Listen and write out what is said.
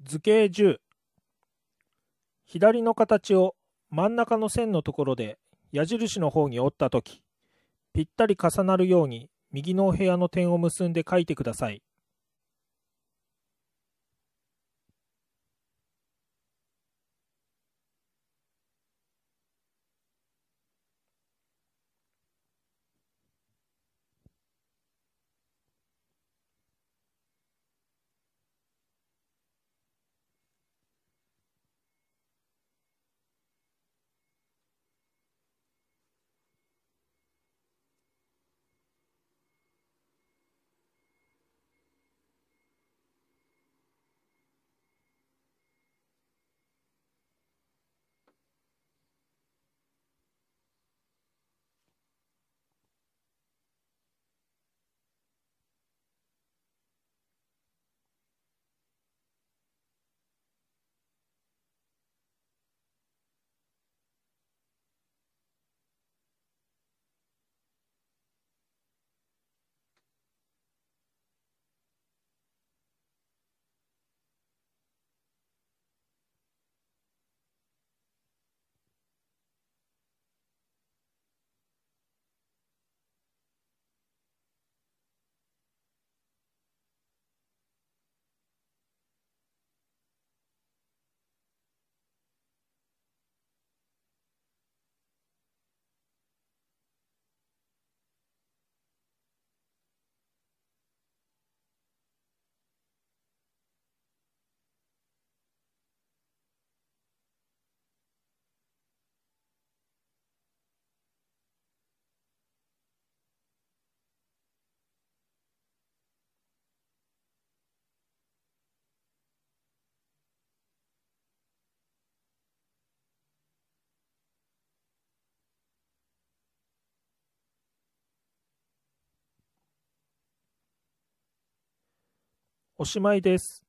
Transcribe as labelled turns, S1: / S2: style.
S1: 図形10、左の形を真ん中の線のところで矢印の方に折ったとき、ぴったり重なるように右のお部屋の点を結んで書いてください。おしまいです。